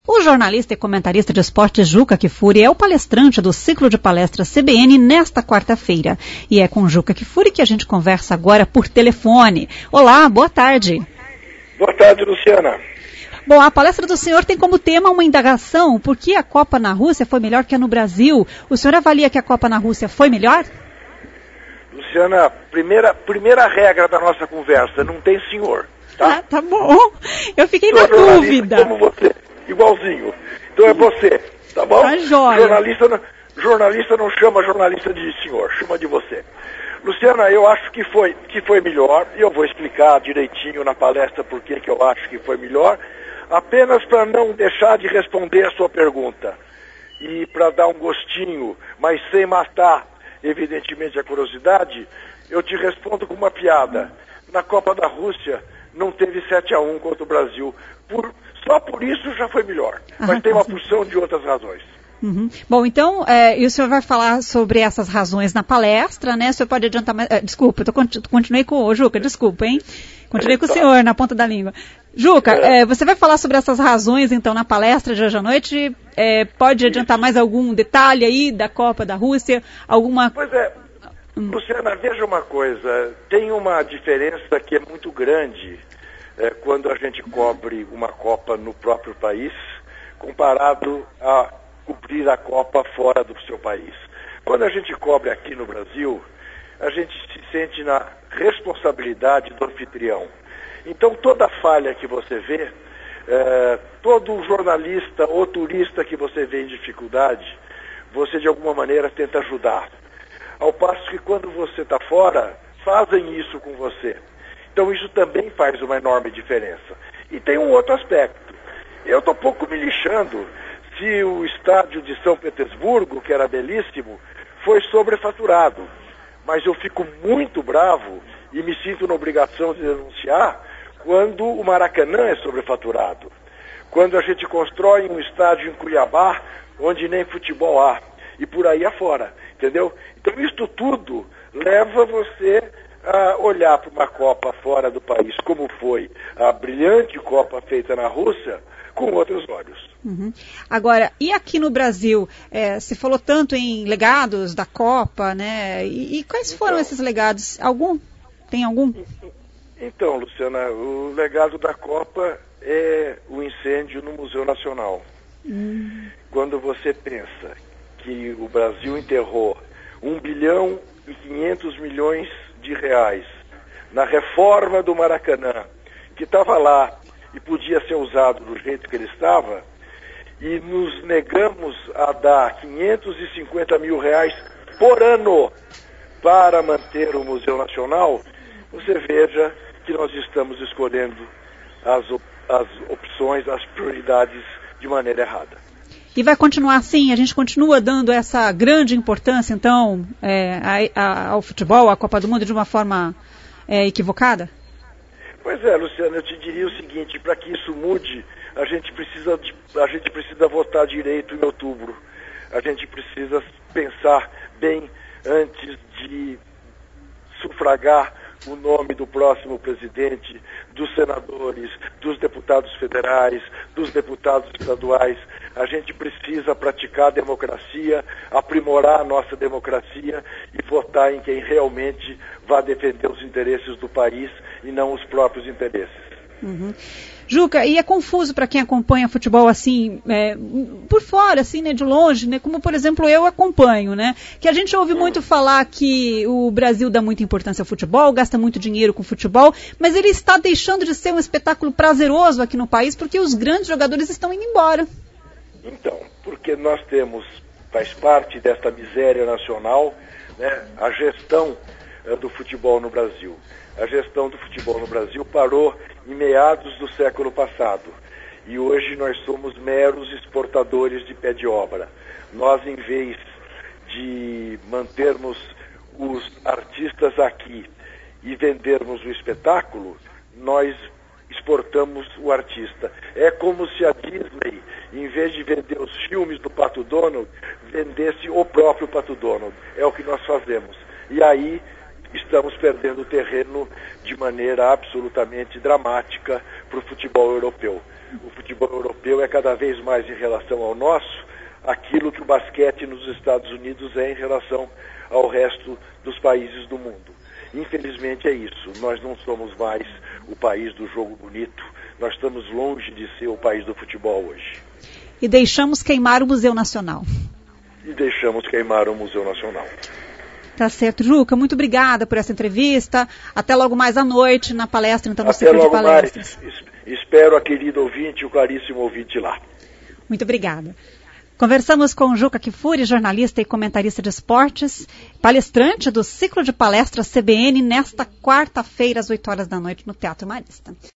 O jornalista e comentarista de esportes Juca Kfouri é o palestrante do ciclo de palestras CBN nesta quarta-feira. E é com Juca Kfouri que a gente conversa agora por telefone. Olá, boa tarde. Boa tarde, Luciana. Bom, a palestra do senhor tem como tema uma indagação: por que a Copa na Rússia foi melhor que a no Brasil? O senhor avalia que a Copa na Rússia foi melhor? Luciana, primeira regra da nossa conversa, não tem senhor, tá? Ah, tá bom. Eu fiquei na dúvida. Como você, igualzinho. Então é você, tá bom? Tá jóia. Jornalista não chama jornalista de senhor, chama de você. Luciana, eu acho que foi melhor, e eu vou explicar direitinho na palestra por que eu acho que foi melhor, apenas para não deixar de responder a sua pergunta. E para dar um gostinho, mas sem matar, evidentemente, a curiosidade, eu te respondo com uma piada. Na Copa da Rússia não teve 7-1 contra o Brasil. Só por isso já foi melhor. Mas tem uma porção de outras razões. Uhum. Bom, então, e o senhor vai falar sobre essas razões na palestra, né? O senhor pode adiantar mais... desculpa, continuei com o Juca, desculpa, hein? Continuei com o senhor na ponta da língua. Juca, você vai falar sobre essas razões, então, na palestra de hoje à noite. Pode adiantar mais algum detalhe aí da Copa da Rússia? Alguma... Pois é. Luciana, veja uma coisa. Tem uma diferença que é muito grande quando a gente cobre uma Copa no próprio país, comparado a cobrir a Copa fora do seu país. Quando a gente cobre aqui no Brasil, a gente se sente na responsabilidade do anfitrião. Então, toda falha que você vê, todo jornalista ou turista que você vê em dificuldade, você de alguma maneira tenta ajudar. Ao passo que quando você está fora, fazem isso com você. Então, isso também faz uma enorme diferença. E tem um outro aspecto. Eu estou pouco me lixando se o estádio de São Petersburgo, que era belíssimo, foi sobrefaturado. Mas eu fico muito bravo e me sinto na obrigação de denunciar quando o Maracanã é sobrefaturado. Quando a gente constrói um estádio em Cuiabá, onde nem futebol há, e por aí afora, entendeu? Então isto tudo leva você a olhar para uma Copa fora do país, como foi a brilhante Copa feita na Rússia, com outros olhos. Uhum. Agora, e aqui no Brasil? Você falou tanto em legados da Copa, né? E quais foram esses legados? Algum? Tem algum? Então, Luciana, o legado da Copa é o incêndio no Museu Nacional. Quando você pensa que o Brasil enterrou 1 bilhão e 500 milhões de reais na reforma do Maracanã, que estava lá e podia ser usado do jeito que ele estava, e nos negamos a dar 550 mil reais por ano para manter o Museu Nacional, você veja que nós estamos escolhendo as opções, as prioridades de maneira errada. E vai continuar assim? A gente continua dando essa grande importância, então, ao futebol, à Copa do Mundo, de uma forma equivocada? Pois é, Luciano, eu te diria o seguinte: para que isso mude, a gente precisa votar direito em outubro. A gente precisa pensar bem antes de sufragar o nome do próximo presidente, dos senadores, dos deputados federais, dos deputados estaduais. A gente precisa praticar a democracia, aprimorar a nossa democracia e votar em quem realmente vai defender os interesses do país e não os próprios interesses. Uhum. Juca, e é confuso para quem acompanha futebol assim, por fora, assim, né, de longe, né, como por exemplo eu acompanho, né, que a gente ouve muito falar que o Brasil dá muita importância ao futebol, gasta muito dinheiro com futebol, mas ele está deixando de ser um espetáculo prazeroso aqui no país porque os grandes jogadores estão indo embora. Então, porque nós temos, faz parte desta miséria nacional, né, a gestão do futebol no Brasil. A gestão do futebol no Brasil parou em meados do século passado. E hoje nós somos meros exportadores de pé de obra. Nós, em vez de mantermos os artistas aqui e vendermos o espetáculo, nós exportamos o artista. É como se a Disney, em vez de vender os filmes do Pato Donald, vendesse o próprio Pato Donald. É o que nós fazemos. E aí estamos perdendo terreno de maneira absolutamente dramática para o futebol europeu. O futebol europeu europeu é cada vez mais em relação ao nosso, aquilo que o basquete nos Estados Unidos é em relação ao resto dos países do mundo. Infelizmente é isso, nós não somos mais o país do jogo bonito, nós estamos longe de ser o país do futebol hoje. E deixamos queimar o Museu Nacional. Tá certo. Juca, muito obrigada por essa entrevista. Até logo mais à noite na palestra, então, no ciclo de palestras. Até logo mais. Espero a querida ouvinte, o caríssimo ouvinte lá. Muito obrigada. Conversamos com Juca Kfouri, jornalista e comentarista de esportes, palestrante do ciclo de palestras CBN, nesta quarta-feira, às 8 horas da noite, no Teatro Marista.